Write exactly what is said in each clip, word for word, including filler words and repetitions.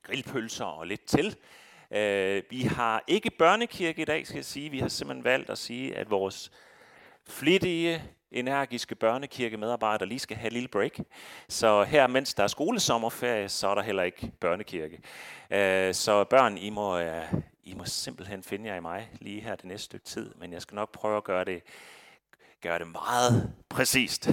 grillpølser og lidt til. Øh, vi har ikke børnekirke i dag, skal jeg sige. Vi har simpelthen valgt at sige, at vores flittige, energiske børnekirkemedarbejdere lige skal have et lille break. Så her, mens der er skolesommerferie, så er der heller ikke børnekirke. Øh, så børn, I må, øh, I må simpelthen finde jer i mig lige her det næste stykke tid. Men jeg skal nok prøve at gøre det, gøre det meget præcist.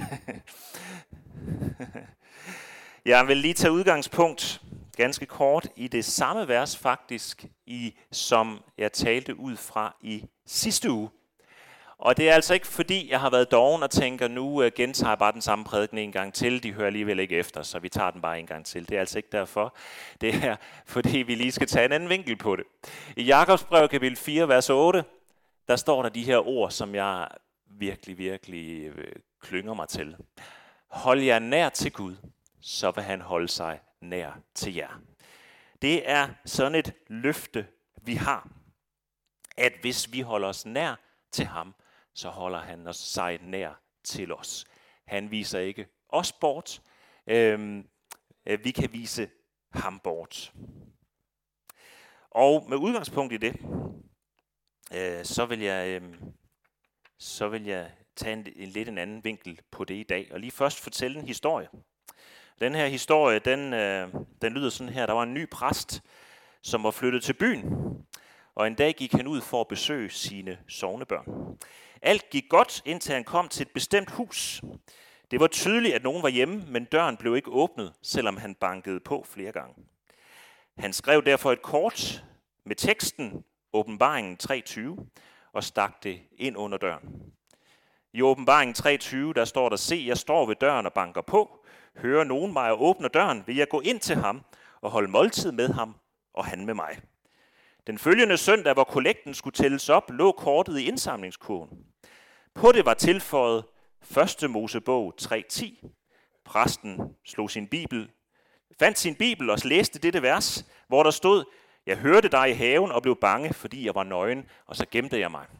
Jeg vil lige tage udgangspunkt ganske kort i det samme vers faktisk, i, som jeg talte ud fra i sidste uge. Og det er altså ikke fordi, jeg har været doven og tænker, nu gentager jeg bare den samme prædiken en gang til. De hører alligevel ikke efter, så vi tager den bare en gang til. Det er altså ikke derfor. Det er fordi, vi lige skal tage en anden vinkel på det. I Jakobs brev kapitel fire, vers otte, der står der de her ord, som jeg virkelig, virkelig klynger mig til. Hold jer nær til Gud, så vil han holde sig nær til jer. Det er sådan et løfte, vi har, at hvis vi holder os nær til ham, så holder han os sig nær til os. Han viser ikke os bort, øhm, vi kan vise ham bort. Og med udgangspunkt i det, øh, så vil jeg, øh, så vil jeg tage en, en lidt en anden vinkel på det i dag, og lige først fortælle en historie. Den her historie, den, øh, den lyder sådan her. Der var en ny præst, som var flyttet til byen, og en dag gik han ud for at besøge sine sognebørn. Alt gik godt, indtil han kom til et bestemt hus. Det var tydeligt, at nogen var hjemme, men døren blev ikke åbnet, selvom han bankede på flere gange. Han skrev derfor et kort med teksten Åbenbaringen tre tyve og stak det ind under døren. I Åbenbaringen tre tyve, der står der, se, jeg står ved døren og banker på. Hører nogen mig og åbner døren, vil jeg gå ind til ham og holde måltid med ham og han med mig. Den følgende søndag, hvor kollekten skulle tælles op, lå kortet i indsamlingskurven. På det var tilføjet første Mosebog tre ti. Præsten slog sin bibel, fandt sin bibel og læste dette vers, hvor der stod, jeg hørte dig i haven og blev bange, fordi jeg var nøgen, og så gemte jeg mig.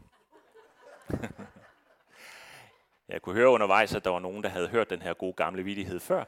Jeg kunne høre undervejs, at der var nogen, der havde hørt den her gode gamle vittighed før.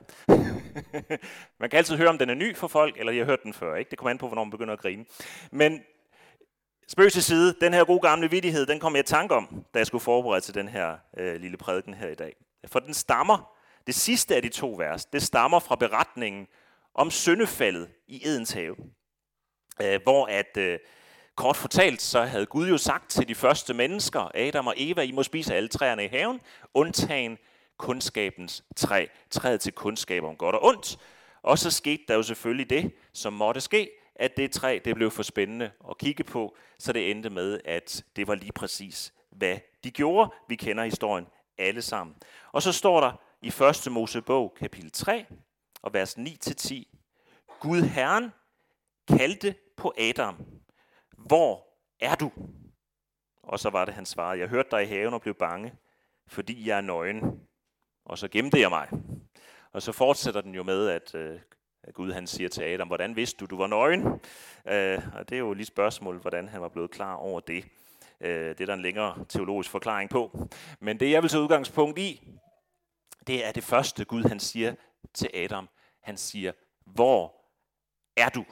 Man kan altid høre, om den er ny for folk, eller de har hørt den før. Ikke? Det kommer an på, hvornår man begynder at grine. Men spøg til side, den her gode gamle vittighed, den kom jeg i tanke om, da jeg skulle forberede til den her øh, lille prædiken her i dag. For den stammer, det sidste af de to vers, det stammer fra beretningen om syndefaldet i Edens have. Øh, hvor at... Øh, Kort fortalt, så havde Gud jo sagt til de første mennesker, Adam og Eva, I må spise alle træerne i haven, undtagen kundskabens træ, træet til kundskab om godt og ondt. Og så skete der jo selvfølgelig det, som måtte ske, at det træ det blev for spændende at kigge på, så det endte med, at det var lige præcis, hvad de gjorde. Vi kender historien alle sammen. Og så står der i første Mosebog kapitel tre, og vers ni til ti, Gud Herren kaldte på Adam, hvor er du? Og så var det, han svarede, jeg hørte dig i haven og blev bange, fordi jeg er nøgen. Og så gemte jeg mig. Og så fortsætter den jo med, at, øh, at Gud han siger til Adam, hvordan vidste du, du var nøgen? Øh, og det er jo lige spørgsmål, hvordan han var blevet klar over det. Øh, det er der en længere teologisk forklaring på. Men det jeg vil tage udgangspunkt i, det er det første Gud han siger til Adam. Han siger, hvor er du?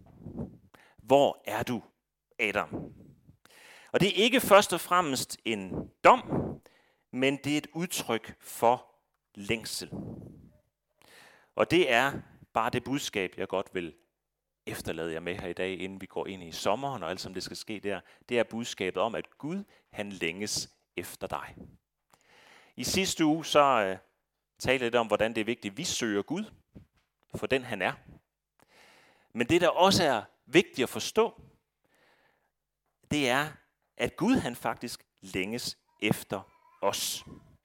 Hvor er du? Adam. Og det er ikke først og fremmest en dom, men det er et udtryk for længsel. Og det er bare det budskab, jeg godt vil efterlade jer med her i dag, inden vi går ind i sommeren og alt som det skal ske der. Det er budskabet om, at Gud han længes efter dig. I sidste uge så uh, talte jeg lidt om, hvordan det er vigtigt, at vi søger Gud, for den han er. Men det der også er vigtigt at forstå, det er, at Gud han faktisk længes efter os.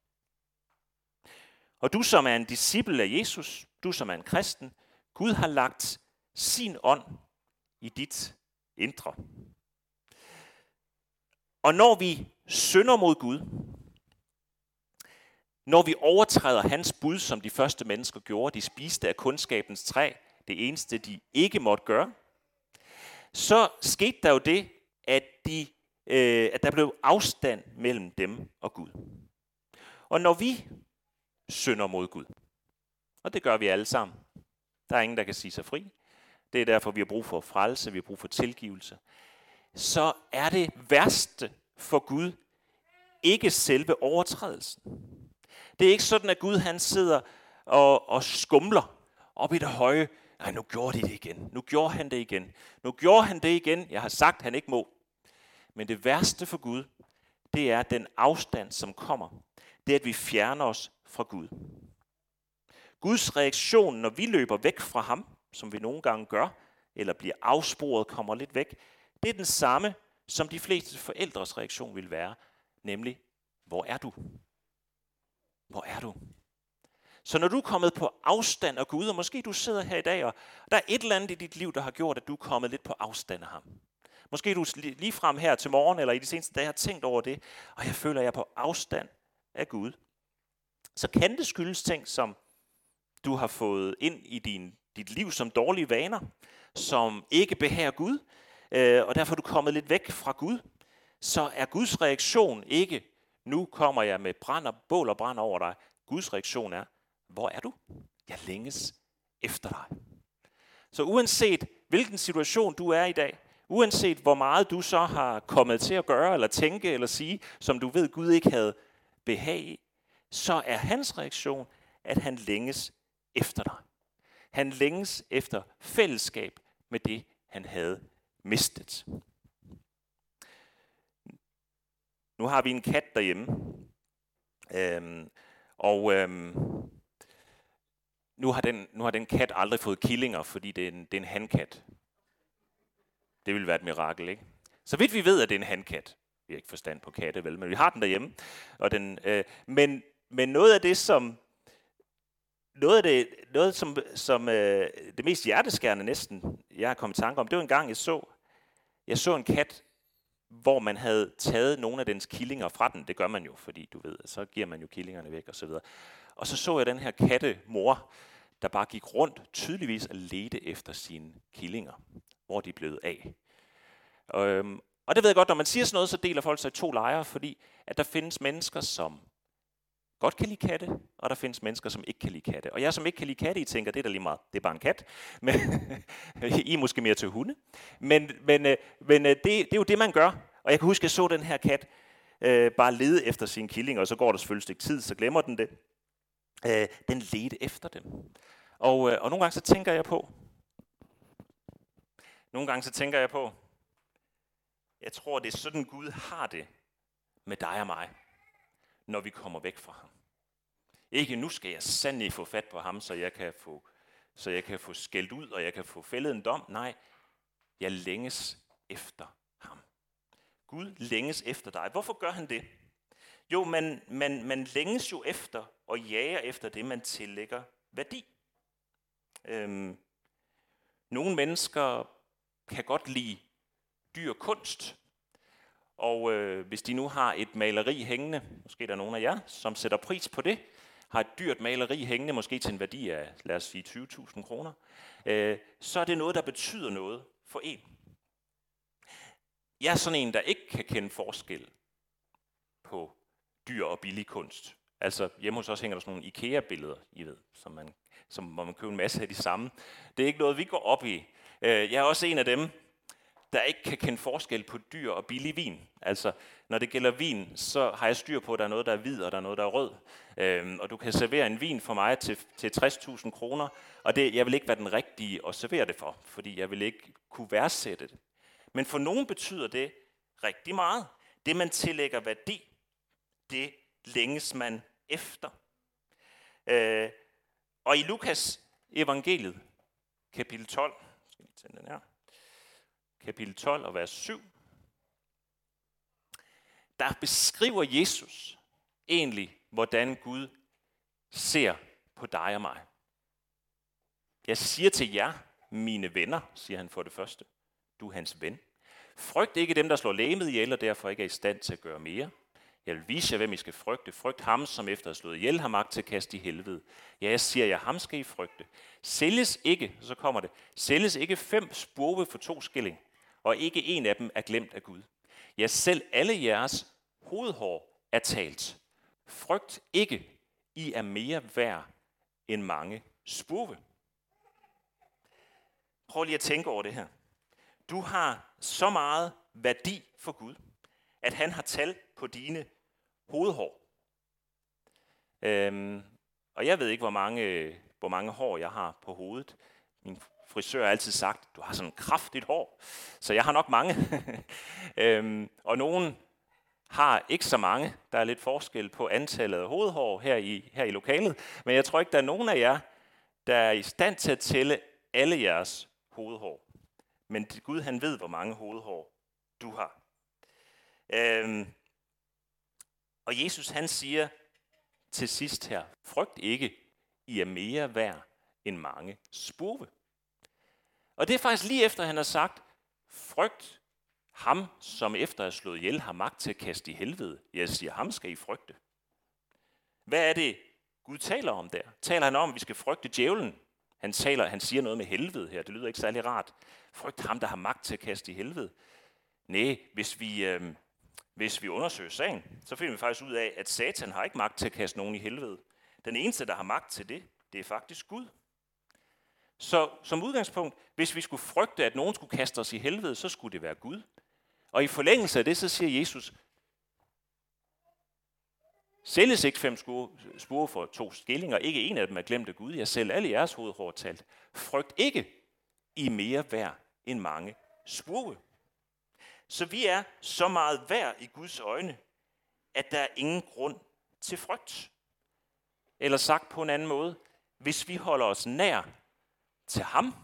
Og du som er en disciple af Jesus, du som er en kristen, Gud har lagt sin ånd i dit indre. Og når vi synder mod Gud, når vi overtræder hans bud, som de første mennesker gjorde, de spiste af kundskabens træ, det eneste de ikke måtte gøre, så skete der jo det, at, de, øh, at der blev afstand mellem dem og Gud. Og når vi synder mod Gud, og det gør vi alle sammen, der er ingen, der kan sige sig fri, det er derfor, vi har brug for frelse, vi har brug for tilgivelse, så er det værste for Gud ikke selve overtrædelsen. Det er ikke sådan, at Gud han sidder og, og skumler op i det høje. Nej, nu gjorde de det igen. Nu gjorde han det igen. Nu gjorde han det igen. Jeg har sagt, han ikke må. Men det værste for Gud, det er den afstand, som kommer. Det er, at vi fjerner os fra Gud. Guds reaktion, når vi løber væk fra ham, som vi nogle gange gør, eller bliver afsporet, kommer lidt væk, det er den samme, som de fleste forældres reaktion vil være, nemlig, hvor er du? Hvor er du? Så når du er kommet på afstand af Gud, og måske du sidder her i dag, og der er et eller andet i dit liv, der har gjort, at du er kommet lidt på afstand af ham. Måske du lige frem her til morgen, eller i de seneste dage har tænkt over det, og jeg føler, at jeg er på afstand af Gud. Så kan det skyldes ting, som du har fået ind i din, dit liv som dårlige vaner, som ikke behager Gud, øh, og derfor er du kommet lidt væk fra Gud. Så er Guds reaktion ikke, nu kommer jeg med brand og bål og brand over dig. Guds reaktion er, hvor er du? Jeg længes efter dig. Så uanset hvilken situation du er i dag, uanset hvor meget du så har kommet til at gøre, eller tænke, eller sige, som du ved Gud ikke havde behag i, så er hans reaktion, at han længes efter dig. Han længes efter fællesskab med det, han havde mistet. Nu har vi en kat derhjemme, øhm, og øhm, nu, har den, nu har den kat aldrig fået killinger, fordi det er en, det er en hankat. Det ville være et mirakel, ikke? Så vidt vi ved, at det er en hankat. Vi har ikke forstand på katte, vel, men vi har den derhjemme. Og den, øh, men, men noget af det, som noget af det, noget som, som øh, det mest hjerteskærende næsten, jeg har kommet i tanke om, det var en gang, jeg så, jeg så en kat, hvor man havde taget nogle af dens killinger fra den. Det gør man jo, fordi du ved, så giver man jo killingerne væk og så videre. Og så så jeg den her kattemor, der bare gik rundt tydeligvis og ledte efter sine killinger, hvor de er blevet af. Øhm, og det ved jeg godt, når man siger sådan noget, så deler folk sig i to lejre, fordi at der findes mennesker, som godt kan lide katte, og der findes mennesker, som ikke kan lide katte. Og jeg, som ikke kan lide katte, I tænker, det er da lige meget, det er bare en kat. Men I er måske mere til hunde. Men, men, men det, det er jo det, man gør. Og jeg kan huske, at jeg så den her kat øh, bare lede efter sine killinger, og så går der selvfølgelig et stykke tid, så glemmer den det. Øh, den ledte efter dem. Og, øh, og nogle gange så tænker jeg på, nogle gange så tænker jeg på, jeg tror, det er sådan, Gud har det med dig og mig, når vi kommer væk fra ham. Ikke nu skal jeg sandelig få fat på ham, så jeg kan få, så jeg kan få skældt ud, og jeg kan få fældet en dom. Nej, jeg længes efter ham. Gud længes efter dig. Hvorfor gør han det? Jo, man, man, man længes jo efter og jager efter det, man tillægger værdi. Øhm, nogle mennesker kan godt lide dyr kunst, og øh, hvis de nu har et maleri hængende, måske der er nogen af jer, som sætter pris på det, har et dyrt maleri hængende, måske til en værdi af, lad os sige, tyve tusind kroner, øh, så er det noget, der betyder noget for en. Jeg er sådan en, der ikke kan kende forskel på dyr og billig kunst. Altså hjemme hos os hænger der sådan nogle IKEA-billeder, I ved, som man, som, hvor man køber en masse af de samme. Det er ikke noget, vi går op i. Jeg er også en af dem, der ikke kan kende forskel på dyr og billig vin. Altså, når det gælder vin, så har jeg styr på, at der er noget, der er hvid, og der er noget, der er rød. Øhm, og du kan servere en vin for mig til, til tres tusind kroner, og det, jeg vil ikke være den rigtige at servere det for, fordi jeg vil ikke kunne værdsætte det. Men for nogen betyder det rigtig meget. Det, man tillægger værdi, det længes man efter. Øh, og i Lukas evangeliet, kapitel tolv, skal vi tænde den her, kapitel tolv og vers syv, der beskriver Jesus egentlig, hvordan Gud ser på dig og mig. Jeg siger til jer, mine venner, siger han for det første, du er hans ven. Frygt ikke dem, der slår legemet ihjel, og derfor ikke er i stand til at gøre mere. Jeg vil vise jer, hvem I skal frygte. Frygt ham, som efter at have slået ihjel har magt til at kaste i helvede. Ja, jeg siger jer, ham skal I frygte. Sælges ikke, så kommer det, sælges ikke fem spurve for to skilling, og ikke en af dem er glemt af Gud. Ja, selv alle jeres hovedhår er talt. Frygt ikke, I er mere værd end mange spurve. Prøv lige at tænke over det her. Du har så meget værdi for Gud, at han har tal på dine hovedhår. Øhm, og jeg ved ikke, hvor mange, hvor mange hår jeg har på hovedet. Min frisør har altid sagt, du har sådan kraftigt hår. Så jeg har nok mange. øhm, og nogen har ikke så mange. Der er lidt forskel på antallet af hovedhår her i, her i lokalet. Men jeg tror ikke, der er nogen af jer, der er i stand til at tælle alle jeres hovedhår. Men Gud, han ved, hvor mange hovedhår du har. Øhm, og Jesus, han siger til sidst her, frygt ikke, I er mere værd end mange spurve. Og det er faktisk lige efter, han har sagt, frygt ham, som efter at have slået ihjel, har magt til at kaste i helvede. Jeg siger, ham skal I frygte. Hvad er det, Gud taler om der? Taler han om, at vi skal frygte djævlen? Han, taler, han siger noget med helvede her. Det lyder ikke særlig rart. Frygt ham, der har magt til at kaste i helvede. Nej, hvis vi, øh, hvis vi undersøger sagen, så finder vi faktisk ud af, at Satan har ikke magt til at kaste nogen i helvede. Den eneste, der har magt til det, det er faktisk Gud. Så som udgangspunkt, hvis vi skulle frygte, at nogen skulle kaste os i helvede, så skulle det være Gud. Og i forlængelse af det, så siger Jesus, sælges ikke fem spurve for to skillinger, ikke en af dem er glemt af Gud, jeg selv alle jeres hovedhår talt. Frygt ikke, I er mere værd end mange spurve. Så vi er så meget værd i Guds øjne, at der er ingen grund til frygt. Eller sagt på en anden måde, hvis vi holder os nær til ham,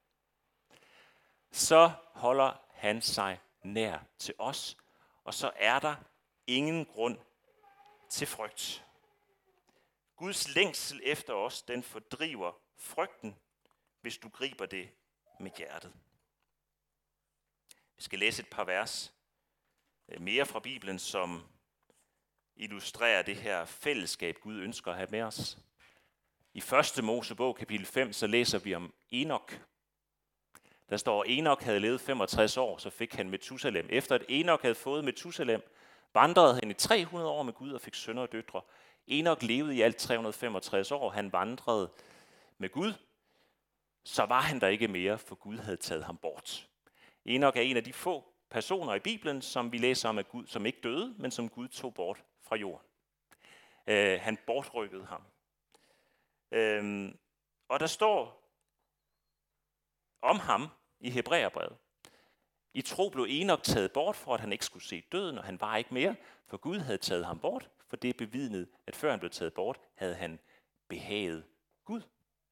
så holder han sig nær til os, og så er der ingen grund til frygt. Guds længsel efter os, den fordriver frygten, hvis du griber det med hjertet. Vi skal læse et par vers mere fra Bibelen, som illustrerer det her fællesskab, Gud ønsker at have med os. I første Mosebog, kapitel fem, så læser vi om Enok. Der står, at Enok havde levet femogtres år, så fik han Metusalem. Efter at Enok havde fået Metusalem, vandrede han i tre hundrede år med Gud og fik sønner og døtre. Enok levede i alt tre hundrede og femogtres år, han vandrede med Gud. Så var han der ikke mere, for Gud havde taget ham bort. Enok er en af de få personer i Bibelen, som vi læser om, at Gud, som ikke døde, men som Gud tog bort fra jorden. Uh, han bortrykkede ham. Uh, og der står om ham i Hebræerbrevet. I tro blev Enok taget bort, for at han ikke skulle se døden, og han var ikke mere, for Gud havde taget ham bort, for det er bevidnet, at før han blev taget bort, havde han behaget Gud.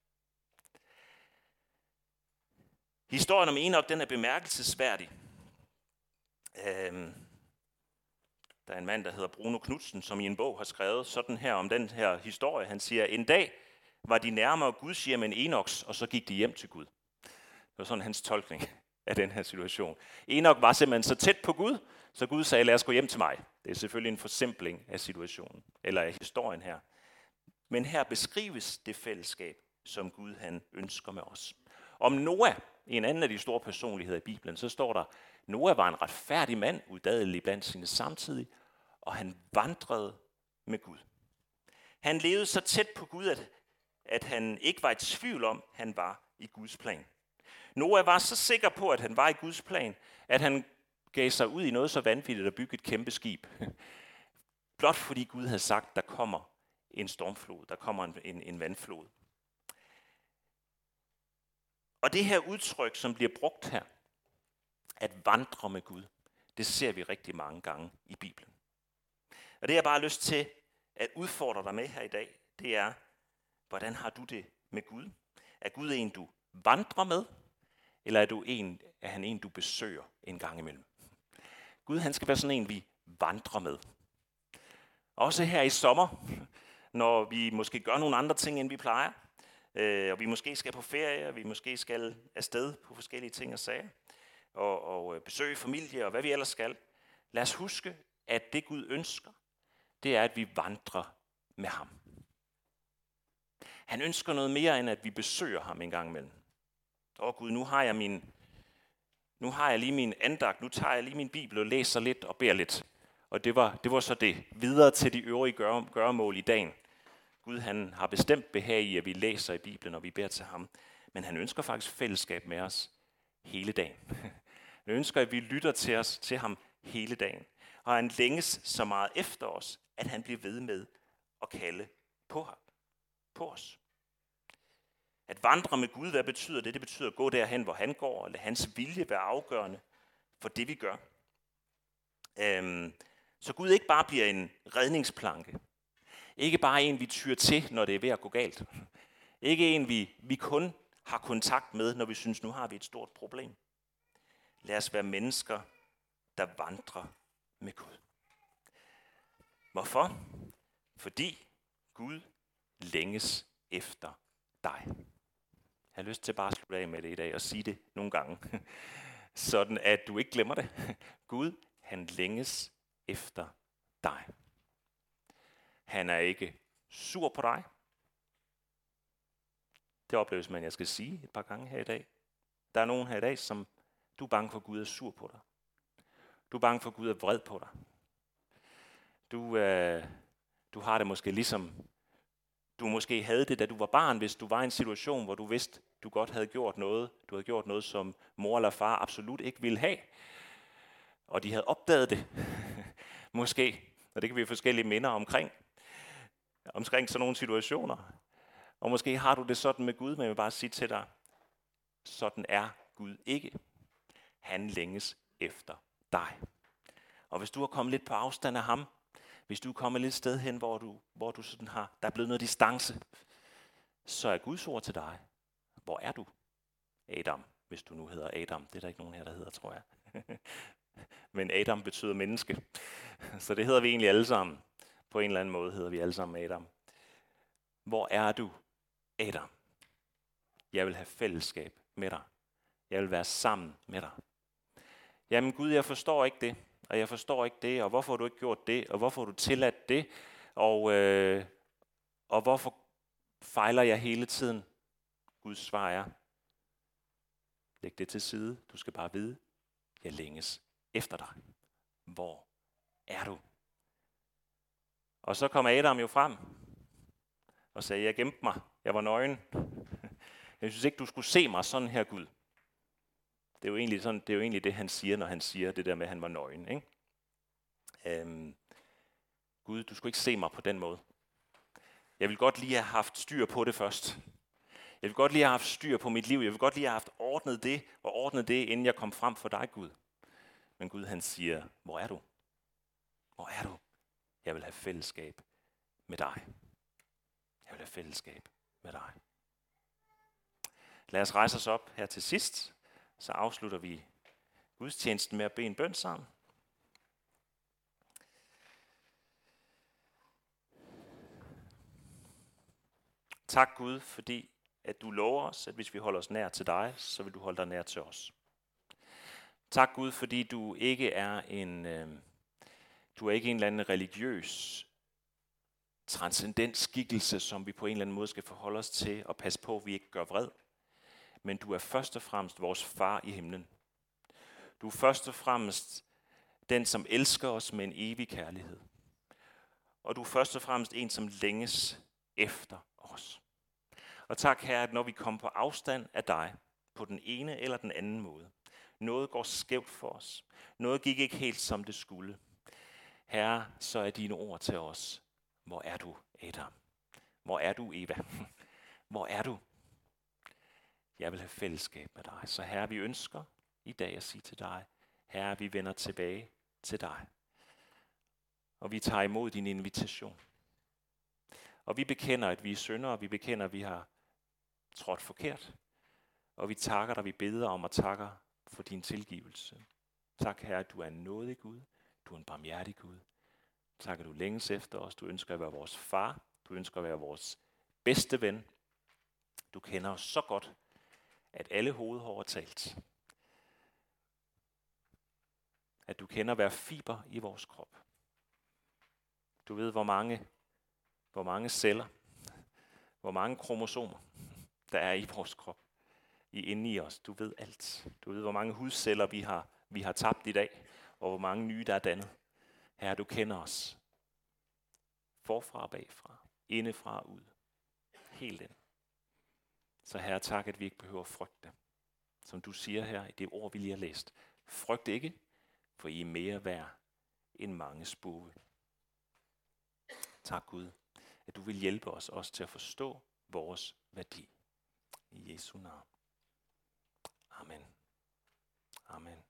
Historien om Enok, den er bemærkelsesværdig. Øhm, der er en mand, der hedder Bruno Knudsen, som i en bog har skrevet sådan her om den her historie. Han siger, en dag var de nærmere Guds hjem end Enoks, og så gik de hjem til Gud. Det var sådan hans tolkning af den her situation. Enok var simpelthen så tæt på Gud, så Gud sagde, lad os gå hjem til mig. Det er selvfølgelig en forsimpling af situationen, eller af historien her. Men her beskrives det fællesskab, som Gud han ønsker med os. Om Noah, en anden af de store personligheder i Bibelen, så står der, Noah var en retfærdig mand, udadelig blandt sine samtidige, og han vandrede med Gud. Han levede så tæt på Gud, at, at han ikke var i tvivl om, at han var i Guds plan. Noah var så sikker på, at han var i Guds plan, at han gav sig ud i noget så vanvittigt at bygge et kæmpe skib. Blot fordi Gud havde sagt, der kommer en stormflod, der kommer en, en, en vandflod. Og det her udtryk, som bliver brugt her, at vandre med Gud, det ser vi rigtig mange gange i Bibelen. Og det jeg bare har lyst til at udfordre dig med her i dag, det er, hvordan har du det med Gud? Er Gud en, du vandrer med, eller er, du en, er han en, du besøger en gang imellem? Gud, han skal være sådan en, vi vandrer med. Også her i sommer, når vi måske gør nogle andre ting, end vi plejer, øh, og vi måske skal på ferie, og vi måske skal afsted på forskellige ting og sager, og, og besøge familie, og hvad vi ellers skal. Lad os huske, at det Gud ønsker, det er, at vi vandrer med ham. Han ønsker noget mere, end at vi besøger ham en gang imellem. Åh Gud, nu har jeg min, nu har jeg lige min andagt, nu tager jeg lige min bibel og læser lidt og beder lidt. Og det var, det var så det. Videre til de øvrige gøre, gøremål i dagen. Gud han har bestemt behag i, at vi læser i Bibelen, og vi beder til ham. Men han ønsker faktisk fællesskab med os hele dagen. Han ønsker, at vi lytter til os, til ham hele dagen. Og han længes så meget efter os, at han bliver ved med at kalde på ham, på os. At vandre med Gud, hvad betyder det? Det betyder at gå derhen, hvor han går, og lade hans vilje være afgørende for det, vi gør. Øhm, så Gud ikke bare bliver en redningsplanke. Ikke bare en, vi tyr til, når det er ved at gå galt. Ikke en, vi, vi kun har kontakt med, når vi synes, nu har vi et stort problem. Lad os være mennesker, der vandrer med Gud. Hvorfor? Fordi Gud længes efter dig. Jeg har lyst til bare at slutte af med det i dag og sige det nogle gange. Sådan at du ikke glemmer det. Gud, han længes efter dig. Han er ikke sur på dig. Det opleves man, jeg skal sige et par gange her i dag. Der er nogen her i dag, som du er bange for, at Gud er sur på dig. Du er bange for, at Gud er vred på dig. Du, øh, du har det måske ligesom, du måske havde det, da du var barn, hvis du var i en situation, hvor du vidste, du godt havde gjort noget. Du havde gjort noget, som mor eller far absolut ikke ville have. Og de havde opdaget det. Måske. Og det kan vi have forskellige minder omkring. Omkring sådan nogle situationer. Og måske har du det sådan med Gud, men jeg vil bare sige til dig, sådan er Gud ikke. Han længes efter dig. Og hvis du har kommet lidt på afstand af ham, hvis du er kommet lidt sted hen, hvor du, hvor du sådan har, der er blevet noget distance, så er Guds ord til dig. Hvor er du? Adam, hvis du nu hedder Adam. Det er der ikke nogen her, der hedder, tror jeg. Men Adam betyder menneske. Så det hedder vi egentlig alle sammen. På en eller anden måde hedder vi alle sammen Adam. Hvor er du, Adam? Jeg vil have fællesskab med dig. Jeg vil være sammen med dig. Jamen Gud, jeg forstår ikke det. Og jeg forstår ikke det. Og hvorfor har du ikke gjort det? Og hvorfor har du tilladt det? Og, øh, og hvorfor fejler jeg hele tiden? Guds svar er, læg det til side. Du skal bare vide, jeg længes efter dig. Hvor er du? Og så kom Adam jo frem og sagde, jeg gemte mig. Jeg var nøgen. Jeg synes ikke, du skulle se mig sådan her, Gud. Det er jo egentlig, sådan, det, er jo egentlig det, han siger, når han siger det der med, at han var nøgen. Ikke? Øhm, Gud, du skulle ikke se mig på den måde. Jeg vil godt lige have haft styr på det først. Jeg vil godt lige have haft styr på mit liv. Jeg vil godt lige have haft ordnet det, og ordnet det, inden jeg kom frem for dig, Gud. Men Gud, han siger, hvor er du? Hvor er du? Jeg vil have fællesskab med dig. Jeg vil have fællesskab med dig. Lad os rejse os op her til sidst. Så afslutter vi gudstjenesten med at bede en bøn sammen. Tak Gud, fordi at du lover os, at hvis vi holder os nær til dig, så vil du holde dig nær til os. Tak Gud, fordi du ikke er en, øh, du er ikke en eller anden religiøs transcendent skikkelse, som vi på en eller anden måde skal forholde os til og passe på, at vi ikke gør vred. Men du er først og fremmest vores far i himlen. Du er først og fremmest den, som elsker os med en evig kærlighed. Og du er først og fremmest en, som længes efter os. Og tak Herre, at når vi kommer på afstand af dig, på den ene eller den anden måde, noget går skævt for os, noget gik ikke helt som det skulle. Herre, så er dine ord til os. Hvor er du, Adam? Hvor er du, Eva? Hvor er du? Jeg vil have fællesskab med dig. Så Herre, vi ønsker i dag at sige til dig, Herre, vi vender tilbage til dig. Og vi tager imod din invitation. Og vi bekender, at vi er syndere, og vi bekender, at vi har trådt forkert. Og vi takker dig, vi beder om og takker for din tilgivelse. Tak, Herre, at du er en nådig Gud. Du er en barmhjertig Gud. Tak, at du længes efter os. Du ønsker at være vores far. Du ønsker at være vores bedste ven. Du kender os så godt, at alle hovedhår er talt. At du kender hver fiber i vores krop. Du ved, hvor mange, hvor mange celler, hvor mange kromosomer, der er i vores krop, i inde i os. Du ved alt. Du ved, hvor mange hudceller vi har, vi har tabt i dag, og hvor mange nye, der er dannet. Herre, du kender os. Forfra og bagfra. Indefra og ud. Helt ind. Så Herre, tak, at vi ikke behøver at frygte. Som du siger her i det ord, vi lige har læst. Frygt ikke, for I er mere værd end mange spurve. Tak Gud, at du vil hjælpe os også til at forstå vores værdi. I Jesu navn. Amen. Amen.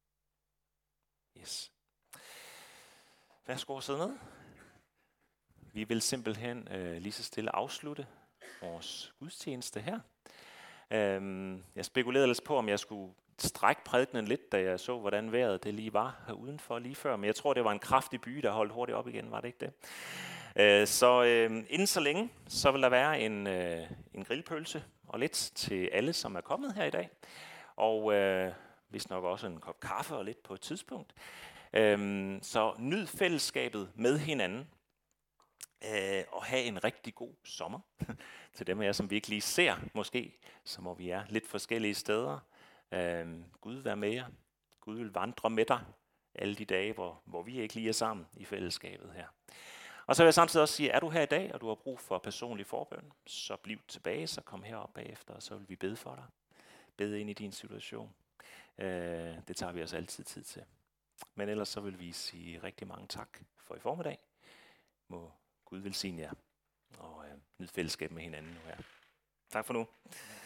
Yes. Værsgo at sidde ned. Vi vil simpelthen øh, lige så stille afslutte vores gudstjeneste her. Øhm, jeg spekulerede ellers på, om jeg skulle strække prædikenen lidt, da jeg så, hvordan vejret det lige var her udenfor lige før. Men jeg tror, det var en kraftig by, der holdt hurtigt op igen, var det ikke det? Øh, så øh, inden så længe, så vil der være en, øh, en grillpølse og lidt til alle, som er kommet her i dag. Og øh, vist nok også en kop kaffe og lidt på et tidspunkt. Øh, så nyd fællesskabet med hinanden. Øh, og have en rigtig god sommer. Til dem af jer, som vi ikke lige ser, måske, så må vi er lidt forskellige steder. Øh, Gud være med jer. Gud vil vandre med dig alle de dage, hvor, hvor vi ikke lige er sammen i fællesskabet her. Og så vil jeg samtidig også sige, er du her i dag, og du har brug for personlig forbøn, så bliv tilbage, så kom herop bagefter, og så vil vi bede for dig. Bede ind i din situation. Øh, det tager vi os altid tid til. Men ellers så vil vi sige rigtig mange tak for i formiddag. Må Gud velsigne jer, og øh, nyd fællesskab med hinanden nu her. Tak for nu.